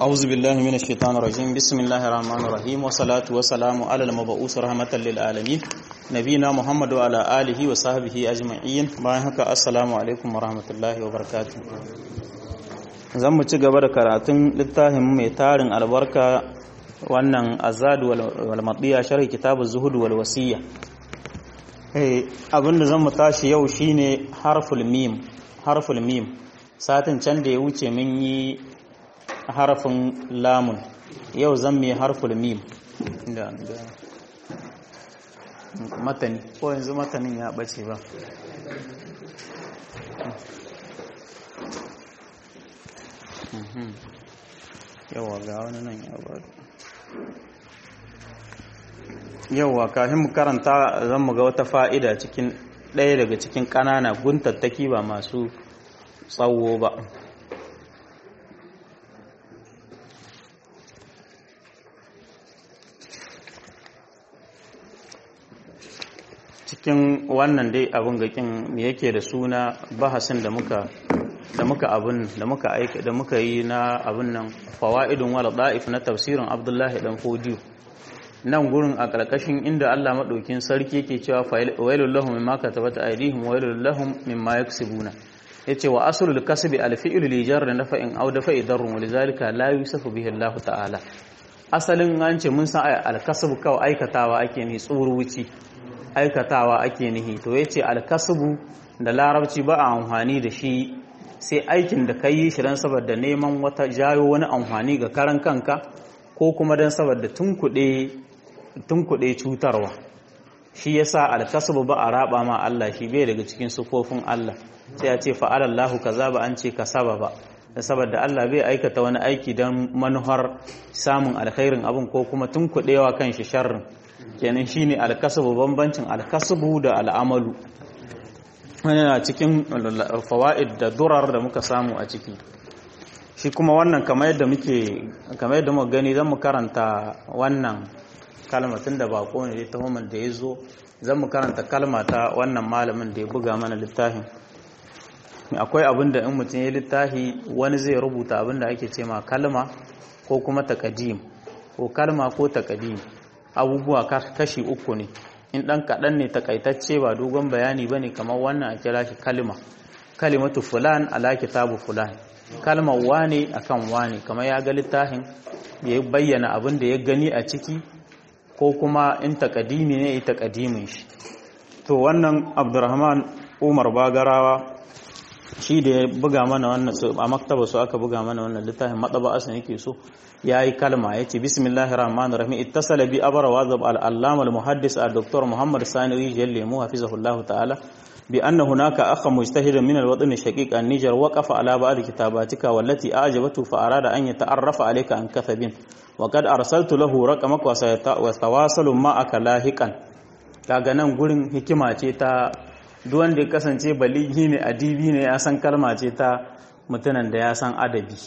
أعوذ بالله من الشيطان الرجيم بسم الله الرحمن الرحيم والصلاة والسلام على المبعوث رحمة للعالمين نبينا محمد وعلى آله وصحبه أجمعين bayan haka assalamu alaikum warahmatullahi wabarakatuh. Zan mu ci gaba da karatun littafin mai tarin albarka wannan azad wal madiya sharhi kitabuz zuhud wal wasiyya. Abinda zan mu tashi yau shine harful mim satin can da ya wuce mun yi harafin lamun, yau zan mai harful mim da matani ko yanzu matanin ya bace ba. Yawa ga wani nan ya bada yawa kafin mu karanta zan mu ga wata fa'ida cikin ɗaya daga cikin ƙanana guntattaki ba masu tsawo ba. Cikin wannan dai abin gakin me yake da suna bahasin da muka yi na abin nan fawaidun wal da'if na tafsirin Abdullahi dan Fodiyo. Nan gurin a ƙarƙashin inda Allah madaukin sarki yake cewa wailul lahum mimma katabat aydihim wailul lahum mimma yaksubuna. Yace wa aslul kasbi al fi'lu li jarri nafa'in aw dafa'i darrun wa lidhalika la yusafu bihi Allah ta'ala. Asalin an ce mun san al kasbu kawai aikatawa ake ni tsuruci. Aikatawa ake nihi to yace alkasbu da larabci ba a amfani da shi sai aikin da kai shi dan saboda neman wata jayo wani amfani ga karan kanka ko kuma dan saboda tunkuɗe cutarwa. Shi yasa alkasbu ba a raba ma Allah shi bai daga cikin sufofin Allah sai ya ce fa'alallahu kaza ba an ce kasaba ba da saboda Allah bai aikata wani aiki dan manuhar samun alkhairin abin ko kuma tunkuɗewa kan shi sharrin. Kenan shine alkasabu, bambancin alkasabu da al'amalu wani na cikin fawaid da durar da muka samu a ciki. Shi kuma wannan kamar yadda muka gani zan mu karanta wannan kalma tun da bako ne ta homar da ya zo zan mu karanta kalma ta wannan malamin da ya buga mana littafin. Akwai abin da in mutum ya littafi wani zai rubuta abin da ake ce ma kalma ko kuma taqdim ko kalma ko taqdim. Abubuwa kashi uku ne, in ɗan kaɗan ne takaitacce ba dogon bayani ba ne kamar wannan a kira shi kalima. Kalimatu fulan ala kitabu fulan, kalmar wane akan wane, kamar ya ga littafin ya bayyana abin da ya gani a ciki ko kuma in takadimi ne ya takadimin shi. To wannan Abdurrahman Umar Bagarawa shi da ya buga mana wannan a maktaba su aka buga mana wannan littafin matsaba asan yake so yayi kalma yace bismillahir rahmanir rahim ittasala bi abara wazab al-allama al-muhaddis al-doktor Muhammad Sani Rijal Lemu hafizahullah ta'ala bi anna hunaka akha mujtahidan min al-watn ash-shaqiq an-Niger waqafa ala ba'd kitabatika wallati a'jabatu fa arada an yata'arrafa alayka an kathabin wa qad arsaltu lahu raqamaka wa tawasalu ma'aka lahiqan. Kaga nan gurin hikima ce ta duk wanda ya kasance baligi ne adibi ne ya san kalma ce ta mutunan da ya san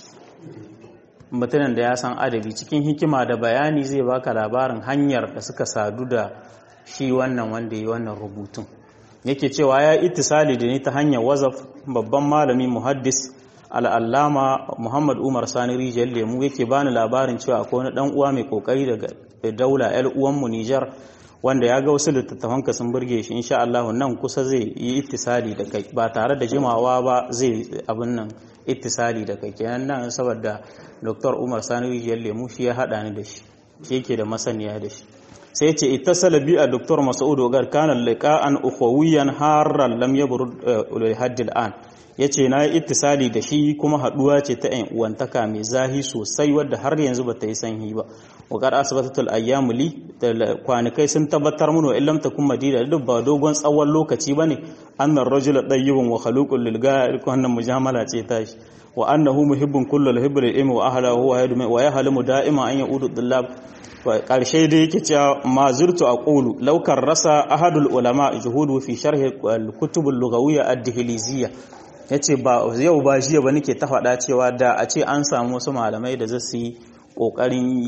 adabi cikin hikima da bayani zai baka labarin hanyar da suka sadu da shi wannan wanda yi wannan rubutun. Yake cewa ya ittisali da ni ta hanyar wazaf babban malami muhaddis al'allama Muhammad Umar Sani Rijal Lemu yake bani labarin cewa akwai wani dan uwa mai kokari daga daula ‘yar uwanmu Nijar wanda ya ga wasu littattafanka sun burge shi, insha Allah nan kusa zai yi ittisali da kai ba tare da jimawa ba zai abin nan ittisali da kai. Kenan nan saboda Dr. Umar Sani Rijiyar Lemu shi ya haɗa ni da shi yake da masaniya da shi. Sai ce ittasala bi a Dr. Mas'ud Ogar kana liqa'an ukhawiyan harran lam yabrud hadd al'an. Yace na yi ittisali da shi kuma haduwa ce ta ƴan uwantaka mai zahi sosai wadda har yanzu bata yi sanhi ba. Wakar asibatatul ayyamu li kwanakai sun tabbatar mun wa illam takum madida duk ba dogon tsawon lokaci bane annar rajula dayyibun wa khaluqul lil ga'ir ko wannan mujamala ce ta shi wa annahu muhibbun kullu hibbil ilmi wa ahlahu wa yahlimu da'ima an yaudu dillab. Karshe da yake cewa ma zurtu aqulu law rasa ahadul ulama juhudu fi sharh al-kutub al-lughawiyya ad-dihliziyya. Yace ba yau ba jiya ba nake ta faɗa cewa da a ce an samu wasu malamai da zasu yi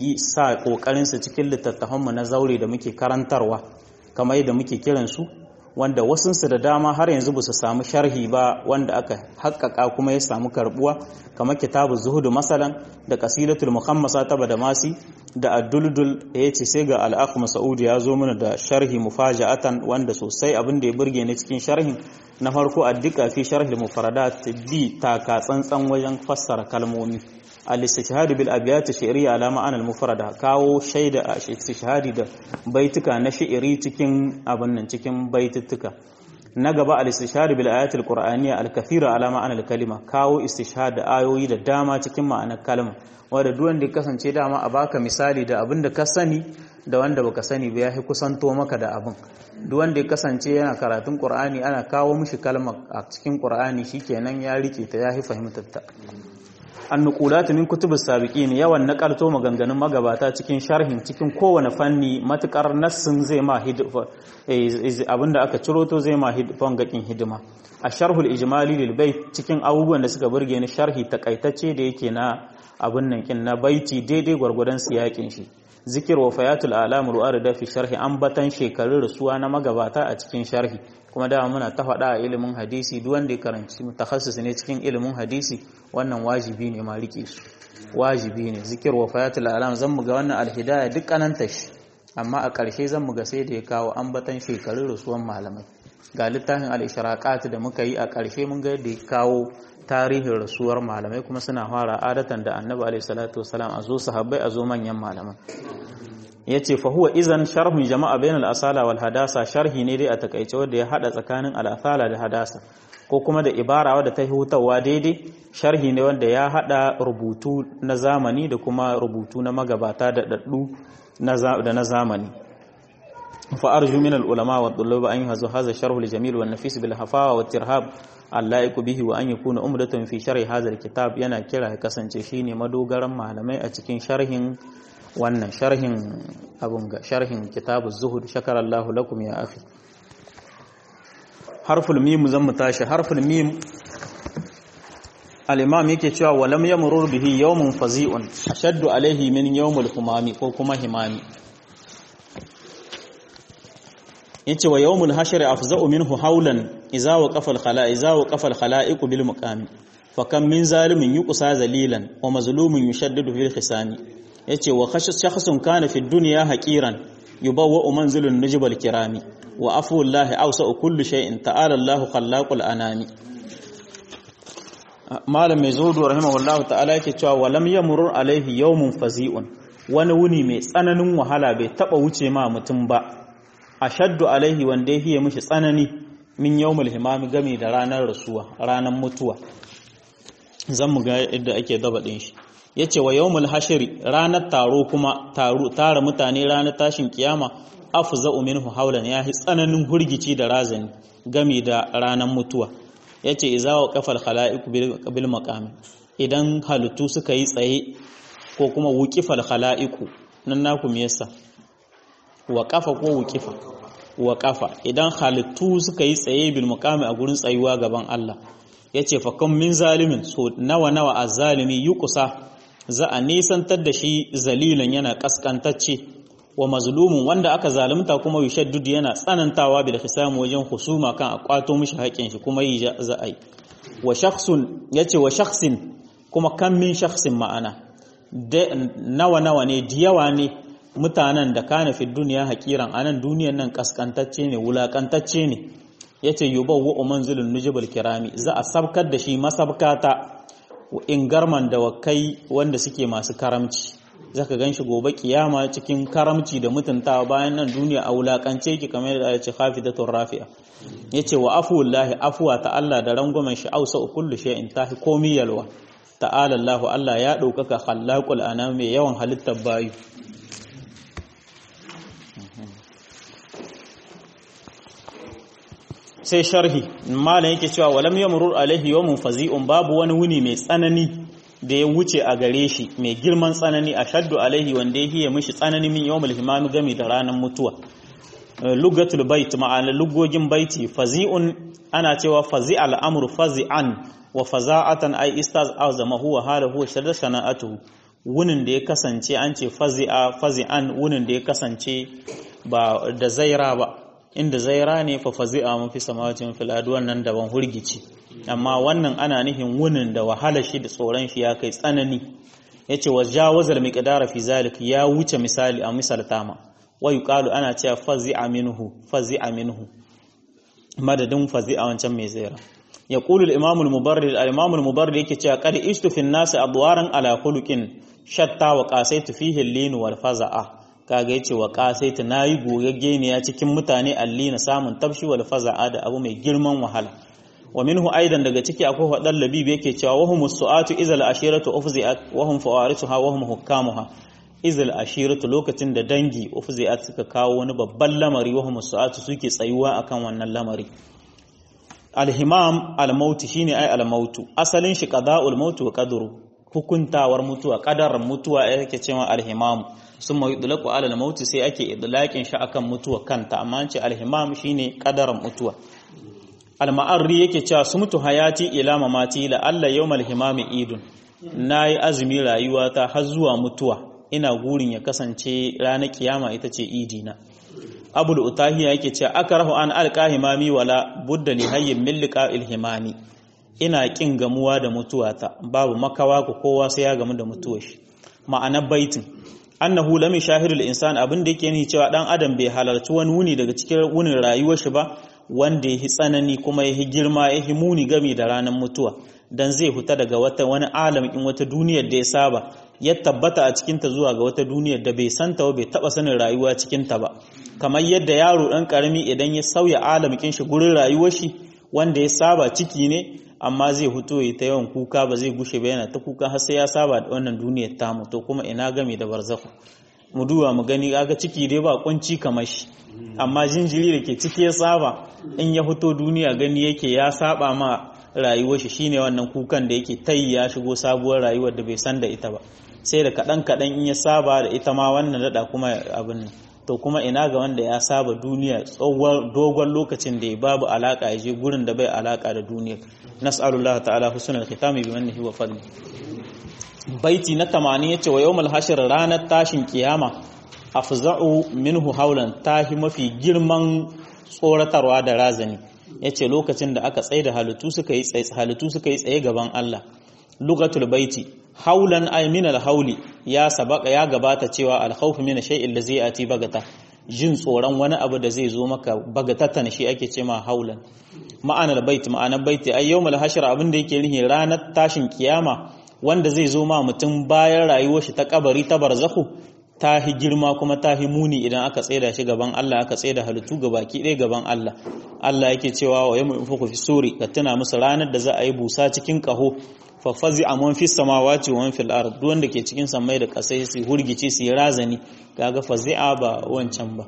kokarin su cikin littattafanmu na zaure da muke karantarwa kamar yadda muke kiran su wanda wasunsu da dama har yanzu ba su samu sharhi ba wanda aka haƙƙaƙa kuma ya samu karbuwa kamar kitabu zuhudu masalan da qasidatul muhammasa ta badamasi da ad-duldul ya ce sai ga al-akh mas'ud ya zo mana da sharhi mufaja'atan wanda sosai abin da ya burge ni cikin sharhin na farko addika fi sharhi al-mufradat bi taka tsantsan wajen fassara kalmomi al-istishhad bil abyat shi'riyya ala ma'ana al-mufrada kawo shaida a istishhadi da baituka na shi'iri cikin abin nan cikin baituttuka na gaba al-istishhad bil ayatil qur'aniyya al-kathira ala ma'ana al-kalima kawo istishhad da ayoyi da dama cikin ma'anar kalma wanda duk wanda kasance dama a baka misali da abin da ka sani da wanda baka sani ba yafi kusanto maka da abin duk wanda ya kasance yana karatun qur'ani ana kawo mishi kalma a cikin qur'ani shikenan ya rike ta yafi fahimtar ta annuqulatu min kutubus sabiqin yawan nakalto maganganun magabata cikin sharhin cikin kowane fanni matukar nassin zai ma abinda aka ciro to zai ma gakin hidima asharhul ijmali lil bait cikin abubuwan da suka burge ni sharhi takaitacce da yake na abun nan kin na baiti daidai gwargwadon siyakin shi zikir wa fayatul alam ru'arida fi sharhi ambatan shekarun rasuwa na magabata a cikin sharhi kuma da muna ta faɗa a ilimin hadisi duk wanda ya karanci mutakassis ne cikin ilimin hadisi wannan wajibi ne ma rike su wajibi ne zikir wa fayatul alam zan mu ga wannan alhidaya duk kananta shi amma a ƙarshe zan mu ga sai da ya kawo ambatan shekarun rasuwan malamai ga littafin al-ishraqat da muka yi a ƙarshe mun ga yadda ya kawo tarihin rasuwar malamai kuma suna fara adatan da annabi alaihi salatu wasalam a zo sahabbai a zo manyan malaman yace fa huwa idan sharhun jama'a bainal asala wal hadasa sharhi ne dai a takaice wanda ya hada tsakanin al asala da hadasa ko kuma da ibara wadda ta hutawa daidai sharhi ne wanda ya hada rubutu na zamani da kuma rubutu na magabata da daddu da na zamani fa arju min al ulama wa tullab an yahzu hadha sharh al jamil wan nafis bil hafawa wat tirhab allaiku bihi wa an yakuna umdatan fi sharhi hadha al kitab yana kira ya kasance shine madogaran malamai a cikin sharhin wannan sharhin abun ga sharhin kitabuz zuhud shakara Allahu lakum ya akhi harful mim zan mutashi harful mim al-imam yake cewa walam yamrur bihi yawmun fazi'un ashaddu alayhi min yawmul humami ko kuma himami yace wa yawmul hashr afza'u minhu hawlan idza waqafa al-khala'iq bil muqami fa kam min zalimin yuqsa zalilan wa mazlumin yushaddadu fil khisami yace wa shakhsun kana fi dunya haqiran yubawwa manzilun nujbal kirami wa afu llahi awsa'u kulli shay'in ta'ala Allahu khallaqul anami malam mai zuhudu rahimahullahu ta'ala yake cewa walam yamurur alaihi yawmun fazi'un wani wuni mai tsananin wahala bai taba wuce ma mutum ba ashaddu alaihi wanda yake mishi tsanani min yawmul himami game da ranar rasuwa ranar mutuwa zan mu ga yadda ake daba din shi yace wa yawmul hashri ranar taro kuma tara mutane ranar tashin kiyama afza'u minhu hawlan yahi tsananin hurgici da razani game da ranar mutuwa yace iza wa qafal khalaiq bil maqam idan halittu suka yi tsaye ko kuma wuqifal khalaiq nan naku me yasa wa qafa ko wuqifa wa qafa idan halittu suka yi tsaye bil maqam a gurin tsayuwa gaban Allah yace fa kam min zalimin so nawa azzalimi yuqsa za a nisantar da shi zalilan yana kaskantacce wa mazlumun wanda aka zalunta kuma yushaddud yana tsanantawa bil hisam wajen husuma kan a kwato mishi haƙin shi kuma yi za a yi wa shakhsun yace wa shakhsin kuma kan min shakhsin ma'ana nawa ne diyawa ne mutanen da kana fi duniya haƙiran anan duniyan nan kaskantacce ne wulakantacce ne yace yubawwa manzilun nujbal kirami za a sabkar da shi masabkata in garman da wakai wanda suke masu karamci zaka ganshi gobe kiyama cikin karamci da mutuntawa bayan nan duniya a wulakance ki kamar da ya ce khafidatur rafi'a yace wa afuwallahi afwa ta Allah da rangwamen shi ausa kullu shay'in tahi komi yalwa ta'ala Allah ya daukaka khallaqul anam mai yawan halittar bayu sai sharhi malam yake cewa walam yamrur alaihi yawmun fazi'un babu wani wuni mai tsanani da ya wuce a gare shi mai girman tsanani ashaddu alaihi wanda yake mishi tsanani min yawmul himam game da ranar mutuwa lugatul bait ma'ana lugogin baiti fazi'un ana cewa fazi'al amru fazi'an wa faza'atan ay istaz azama huwa halahu shadda sana'atuhu wunin da ya kasance an ce fazi'an wunin da ya kasance ba da zaira ba inda zaira ne fa fazi'a mun fi samawati fil ardi wannan daban hurgici amma wannan ana nihin wunin da wahala shi da tsoron shi ya kai tsanani yace wajawazal miqdara fi zalik ya wuce misali a misalta ma wa yuqalu ana cewa fazi'a minhu madadin fazi'a wancan mai zaira yaqulu al-imam al-mubarrid yake cewa qad ishtu fi an-nas adwaran ala khuluqin shatta wa qasaitu fihi al-lin wal faza'a kaga yace wa qasaitu nayi gogagge ne ya cikin mutane allina samun tabshi wal faza'a da abu mai girman wahala wa minhu aidan daga ciki akwai hadal labib yake cewa wahum su'atu izal ashiratu ufzi'at wahum fawarisuha wahum hukamuha izal ashiratu lokacin da dangi ufzi'at suka kawo wani babban lamari wahum su'atu suke tsayuwa akan wannan lamari alhimam almaut shine ai almautu asalin shi qada'ul maut wa qadru hukuntawar mutuwa qadarin mutuwa yake cewa alhimam summa yudlaqu ala almaut sai ake idlaqin shi akan mutuwa kanta amma an ce alhimam shine qadarin mutuwa al-ma'arri yake cewa sumtu hayati ila mamati la alla yawmal himami idun nayi azumi rayuwata har zuwa mutuwa ina gurin ya kasance ranar kiyama ita ce idina abul utahiya yake cewa akrahu an alqa himami wala budda li hayyin min liqa'il himami ina kin gamuwa da mutuwata babu makawa ko kowa sai ya gamu da mutuwar shi ma'anar baitin annahu lam yashahidul insan abinda yake ni cewa dan adam bai halarci wani wuni daga cikin wunin rayuwar shi ba wanda ya tsanani kuma ya girma ya muni game da ranar mutuwa dan zai huta daga wani alamin wata duniyar da ya saba ya tabbata a cikinta zuwa ga wata duniyar da bai santa ba bai taba sanin rayuwa cikinta ba kamar yadda yaro dan karami idan ya sauya alamin shi gurin rayuwar shi wanda ya saba ciki ne amma zai huto ya ta yawan kuka ba zai gushe ba yana ta kuka har sai ya saba da wannan duniyar tamu to kuma ina game da barzakhu mu duba mu gani kaga ciki dai ba kunci kamar shi amma jinjiri da ke ciki ya saba in ya fito duniya gani yake ya saba ma rayuwar shi shine wannan kukan da yake tayi ya shigo sabuwar rayuwar da bai san da ita ba sai da kadan in ya saba da ita ma wannan dada kuma abin nan to kuma ina ga wanda ya saba duniya tsawon dogon lokacin da babu alaka ya je gurin da bai alaka da duniya nas'alullahu ta'ala husnul khitami bi mannihi wa fadli baiti na 80 yace wa yawmal hashr ranar tashin kiyama afza'u minhu haulan tahi mafi girman tsoratarwa da razani yace lokacin da aka tsaye da halittu suka yi tsaye gaban Allah lugatul baiti haulan ay min al-hauli ya sabaka ya gabata cewa al-khawf min shay'in da zai ati bagata jin tsoron wani abu da zai zo maka bagatatan shi ake cewa haulan ma'anar baiti ma'anar baiti ay yawmul hashr abin da yake nihi ranar tashin kiyama wanda zai zo ma mutum bayan rayuwar shi ta kabari ta barzakhu tahi girma kuma tahi muni idan aka tsaida shi gaban Allah aka tsaida halittu gabaki ɗaya gaban Allah Allah yake cewa wa yawma yunfakhu fi suri ka tuna musu ranar da za a yi busa cikin kaho fa fazi'a man fi samawati wa man fil ard duk wanda ke cikin samai da kasai su hurgice su yi razani kaga fazi'a ba wancan ba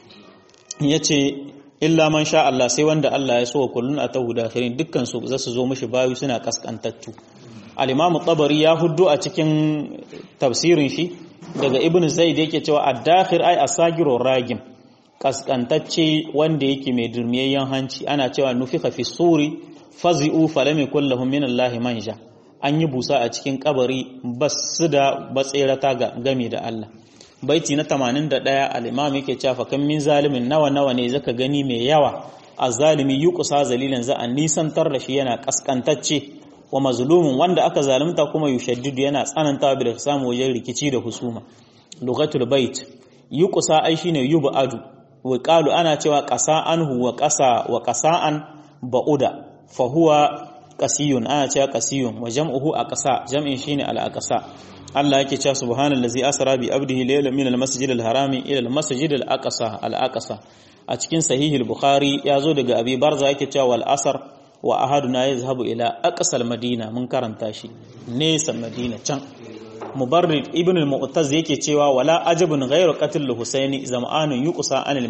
yace illa man sha Allah sai wanda Allah ya so wa kullun atahu dakhirin dukkan su za su zo mishi bayu suna kaskantattu al-imam tabari ya huddu a cikin tafsirin shi daga ibn zaid yake cewa ad-dakhir ay asagirur ragim kaskantacce wanda yake mai durmiyayyen hanci ana cewa nufika fi suri fazi'u falam yakul lahum min allahi manja an yi busa a cikin kabari basu da batsirata ga game da Allah baiti na 81 al-imam yake cewa fa kan min zalimin nawa ne zaka gani mai yawa az-zalimi yuqsa zalilan za an nisantar da shi yana kaskantacce wa mazlumun wanda aka zalunta kuma yushaddidu yana tsanantawa bi da samu wajen rikici da husuma lugatul bait yuqsa ai shine yubadu wa qalu ana cewa qasa anhu wa qasa'an ba'uda fa huwa qasiyun ana cewa qasiyun wa jam'uhu aqsa jam'in shine al-aqsa Allah yake cewa subhanallazi asra bi abdihi laylan min al-masjid al-harami ila al-masjid al-aqsa a cikin sahih al-bukhari yazo daga abi barza yake cewa wal asr wa ahaduna yazhabu ila aqsal madina mun karanta shi nesa madina can mubarrid ibn al-mu'taz yake cewa wala ajabun ghayru qatl husaini zam'anun yuqsa anil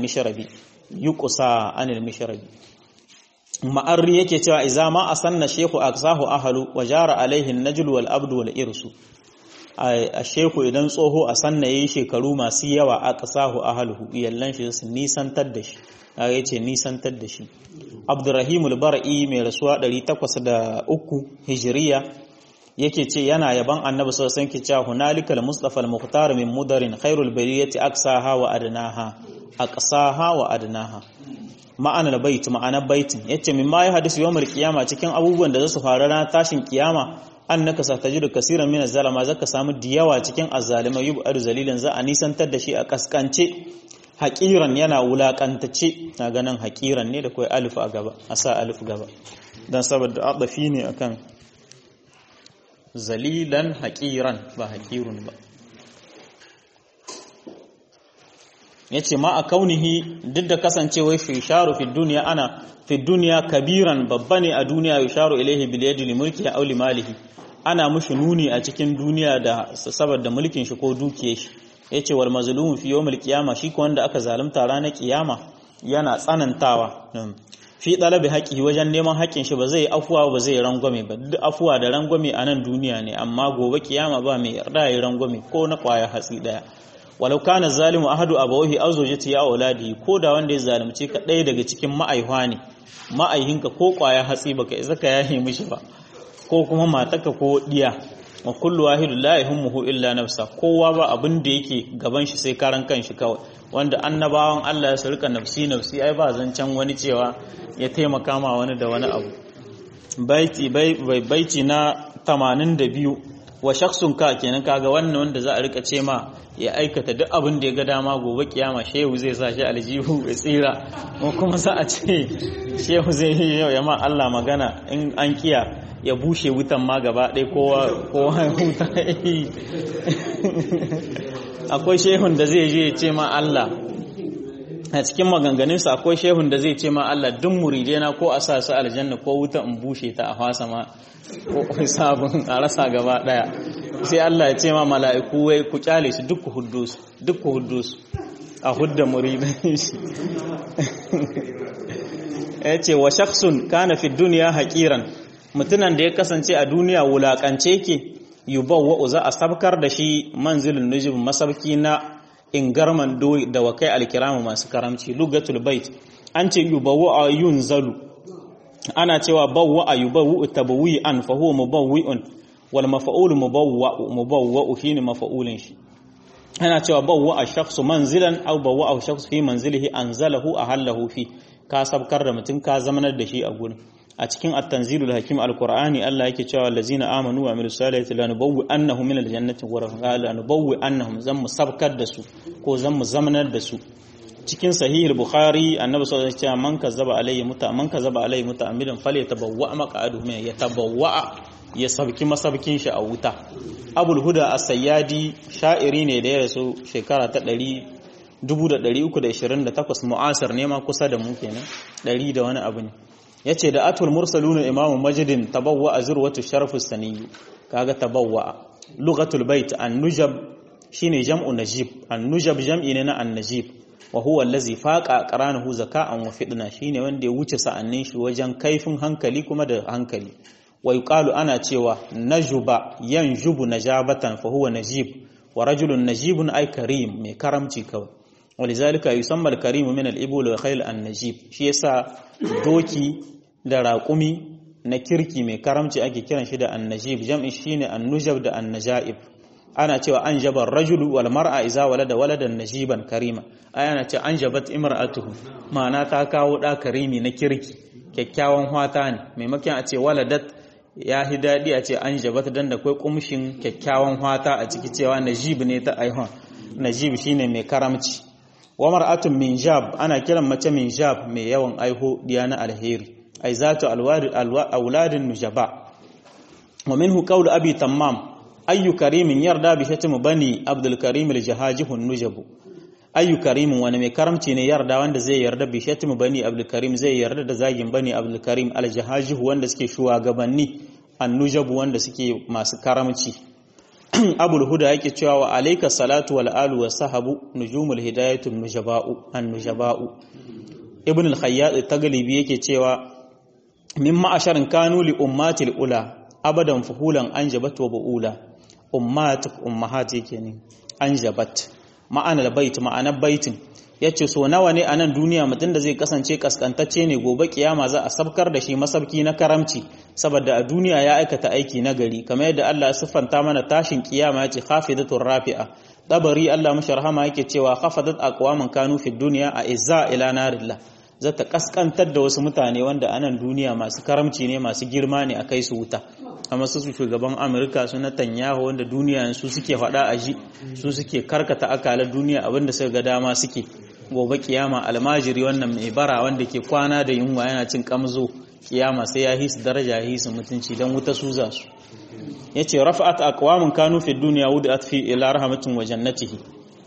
mishrabi ma'arri yake cewa idza ma asanna shaykhu aqsahu ahlu wa jara alaihi an-najl wal abdu wal irsu a sheku idan tsoho a sanna yayi shekaru masu yawa aqsahu ahluhu iyallan shi su nisantar da shi yace nisantar da shi Abdurrahim al-Bar'i mai rasuwa 803 Hijriya yake ce yana yaban Annabi sallallahu alaihi wasallam ke cewa hunalikal mustafa al-mukhtar min mudarin khairul bariyati aksaha wa adnaha aqsaha wa adnaha ma'anar bait ma'anar baitin yace min ma ya hadisu yawmul qiyama cikin abubuwan da zasu faru ran tashin kiyama annaka satajidu kaseeran min az-zalama zaka samu diyawa cikin az-zalima yub'adu zalilan za a nisantar da shi a kaskance haqiran yana wulakantace na ganin haqiran ne da kai alif a gaba asa alif gaba dan saboda adafi ne akan zalilan haqiran ba haqirun ba yace ma a kaunihi duk da kasancewar shi sharu fi duniya ana fi duniya kabiran babba ne a duniya yusharu ilaihi bil yadi li mulki aw li malihi ana mushi nuni a cikin duniya da saboda mulkin shi ko dukiyar shi yace wal mazlum fi yawmil qiyama shi ko wanda aka zalunta ranar kiyama yana tsanantawa fi talabi haƙi wajen neman haƙin shi ba zai afuwa ba zai rangwame ba duk afuwa da rangwame a nan duniya ne amma gobe kiyama ba mai yarda yayi rangwame ko na kwaya hatsi daya walau kana zalimu ahadu abawahi aw zawjati ya auladi ko da wanda ya zalunce ka ɗaya daga cikin ma'aihwa ne ma'aihinka ko kwaya hatsi baka isa ka yahi mishi ba ko kuma matarka ko diya wa kullu wahidun la yahummuhu illa nafsa kowa ba abin da yake gaban shi sai karan kanshi kawai wanda annabawan Allah ya surka nafsi nafsi ai ba zancan wani cewa ya taimaka ma wani da wani abu baiti na 82 wa shakhsun ka kenan kaga wannan wanda za a rika ce ma ya aikata duk abin da ya ga dama gobe kiyama shehu zai sa shi aljihu ya tsira ko kuma za a ce shehu zai yi yau ya ma Allah magana in an kiya ya bushe wutan ma gaba ɗaya kowa huta akwai shehun da zai je ya ce ma Allah a cikin maganganunsa akwai shehun da zai ce ma Allah duk muridena ko a sa su aljanna ko wuta in bushe ta a fasa ma ko sabon a rasa gaba ɗaya sai Allah ya ce ma mala'iku wai ku kyale su duk ku huddo su a hudda muridan shi ya ce wa shakhsun kana fi duniya haqiran mutunan da ya kasance a duniya wulakance yake yubawwa za a sabkar da shi manzilun nujub masabki na ingarman da wakai alkiramu masu karamci lugatul bait an ce yubawwa yunzalu ana cewa bawwa yubawwa tabwi an fa huwa mubawwi'un wal maf'ul mubawwa shine maf'ulin shi ana cewa bawwa ash-shakhsu manzilan aw bawwa ash-shakhsu fi manzilihi anzalahu ahallahu fi ka sabkar da mutum ka zamanar da shi a gurin a cikin at-tanzilul hakim al-qur'ani Allah yake cewa allazina amanu wa amilus salihati lanubawwi annahum minal jannati ghurafan lanubawwi annahum zammu sabkar da su ko zammu zamanar da su cikin sahih al-bukhari annabi sallallahu alaihi wasallam man kazaba alayhi muta'ammidan falyatabawwa maq'aduhu min yatabawwa ya sabki masabkin shi a wuta abul huda as-sayyadi sha'iri ne da ya rasu shekara ta 1328 mu'asir ne ma kusa da mu kenan 100 da wani abu ne yace da atul mursaluna imamu majidin tabawwa azrwatu sharafu saniyu kaga tabawwa lughatul bait an-nujab shine jam'u najib an-nujab jam'i ne na an-najib wa huwa allazi faqa qaranahu zaka'an wa fidna shine wanda ya wuce sa'annin shi wajen kaifin hankali kuma da hankali wa yuqalu ana cewa najuba yanjubu najabatan fa huwa najib wa rajulun najibun ay karim mai karamci kawai walizalika yusamma al-karim min al-ibul wa khayl an-najib shi yasa doki da raƙumi na kirki mai karamci ake kiran shi da an-najib jam'i shine an-nujab da an-najaib ana cewa anjaba ar-rajulu wal mar'a idza walada waladan najiban karima ai ana cewa anjabat imra'atuhu ma'ana ta kawo da karimi na kirki kyakkyawan hwata ne maimakon a ce waladat ya hi dadi a ce anjabat dan da kai kumshin kyakkyawan hwata a ciki cewa najib ne ta aihon najib shine mai karamci wa mar'atun minjab ana kiran mace minjab mai yawan aiho diya na alheri ai zatu auladin nujaba wa minhu qawlu abi tammam ayyu karimin yarda bi shatim bani abdul karim al-jahajihun nujabu ayyu karimin wani mai karamci ne yarda wanda zai yarda bi shatim bani abdul karim zai yarda da zagin bani abdul karim al-jahajihu wanda suke shugabanni an-nujabu wanda suke masu karamci abul huda yake cewa wa alayka salatu wal alu wa sahabu nujumul hidayatu nujaba'u an-nujaba'u ibn al-khayyat taglibi yake cewa min ma'asharin kanu li ummatil ula abadan fuhulan anjabat wa buula ummahat yake ne anjabat ma'ana bait ma'ana baitin yace so nawa ne a nan duniya mutum da zai kasance kaskantacce ne gobe kiyama za a sabkar da shi masabki na karamci saboda a duniya ya aikata aiki na gari kamar yadda Allah ya siffanta mana tashin kiyama yace khafidatur rafi'a dabari Allah musharhama yake cewa khafadat aqwaman kanu fid dunya a izza ila narillah zata kaskantar da wasu mutane wanda a nan duniya masu karamci ne masu girma ne akai su wuta amma su shugaban Amurka su Netanyahu wanda duniya su suke fada aji su suke karkata akalar duniya abinda suka ga dama suke gobe kiyama almajiri wannan mai bara wanda ke kwana da yunwa yana cin kamzo kiyama sai ya hisu daraja ya hisu mutunci dan wuta su za su yace rafa'at aqwamun kanu fi dunya wudat fi ila rahmatin wa jannatihi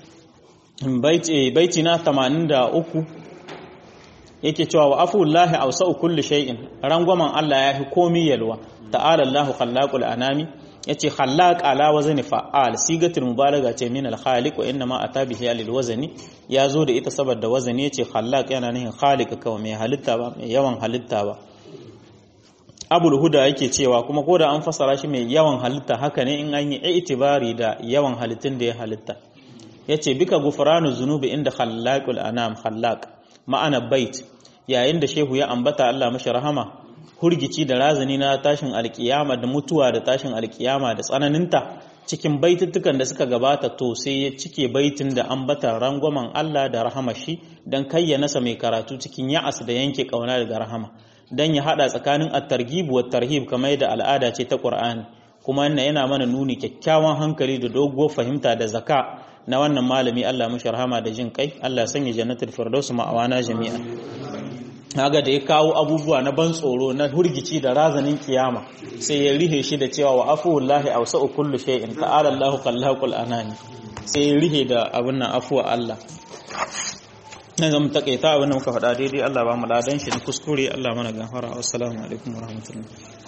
baitina 83 yake cewa wa afullahi awsa'u kulli shay'in rangwaman Allah yafi komai yalwa ta'ala Allahu khallaqul anami yace khallaq ala wazni fa'al sigatul mubalaga ce min al-khaliq wa inma ata bihi lil wazni yazo da ita saboda wazni yace khallaq yana nihin khaliq kawai mai halitta ba mai yawan halitta ba abul huda yake cewa kuma ko da an fasara shi mai yawan halitta haka ne in an yi itibari da yawan halittun da ya halitta yace bika gufranu zunubi inda khallaqul anam khallaq ma'ana bait yayin da shehu ya ambata Allah mashi rahama hurgici da razani na tashin alkiyama da mutuwa da tashin alkiyama da tsananinta cikin baituttukan da suka gabata to sai ya cike baitin da ambata rangwamen Allah da rahama shi dan kayya nasa mai karatu cikin ya'as da yanke kauna daga rahama dan ya hada tsakanin at-targhib wa tarhib kamar yadda al'ada ce ta Qur'ani kuma yana mana nuni kyakkyawan hankali da dogo fahimta da zaka na wannan malami Allah mashi rahama da jin kai Allah ya sanya jannatul firdaus ma'awana jami'a kaga da ya kawo abubuwa na ban tsoro na hurgici da razanin kiyama sai ya rihe shi da cewa wa afuwallahi awsa'u kullu shay'in ta'ala Allahu khallaqul anani sai ya rihe da abun nan afuwa Allah nan zamu takaita abin da muka faɗa daidai Allah ba mu ladan shi na kuskure Allah mana gafara assalamu alaikum warahmatullahi